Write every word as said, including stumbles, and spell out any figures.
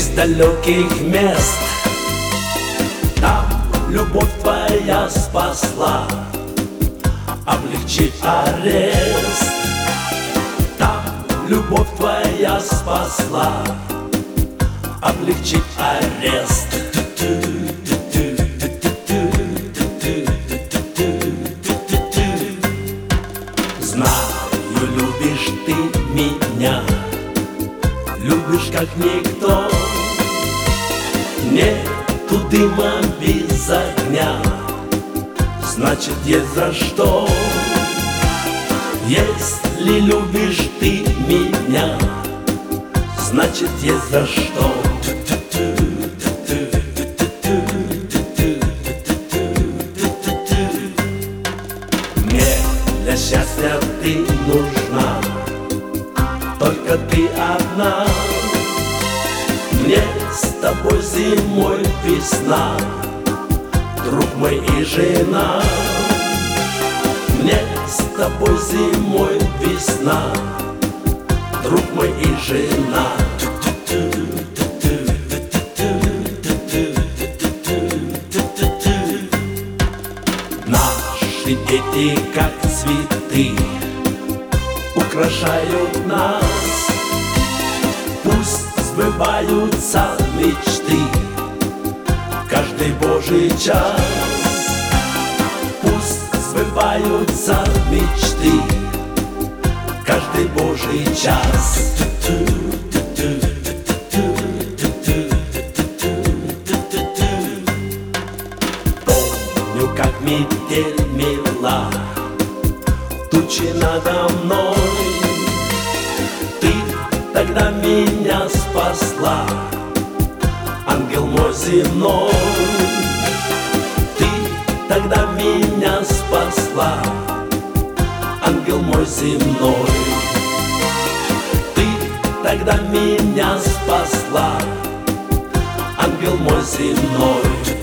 из далеких мест. Там любовь твоя спасла, облегчив арест. Там любовь твоя спасла, облегчив арест. Знаю, любишь ты меня, любишь как никто. Нету дыма без огня, значит есть за что. Если любишь ты меня, значит есть за что. Мне для счастья ты нужна, только ты одна. Мне с тобой зимой весна, друг мой и жена. Мне с тобой зимой весна, друг мой и жена. Наши дети, как цветы, украшают нас. Пусть сбываются мечты каждый божий час. Пусть сбываются мечты каждый божий час. Помню, как метель мела тучи надо мной. Ты тогда меня спасла, ангел мой земной. Ты тогда меня спасла, ангел мой земной. Ты тогда меня спасла, ангел мой земной.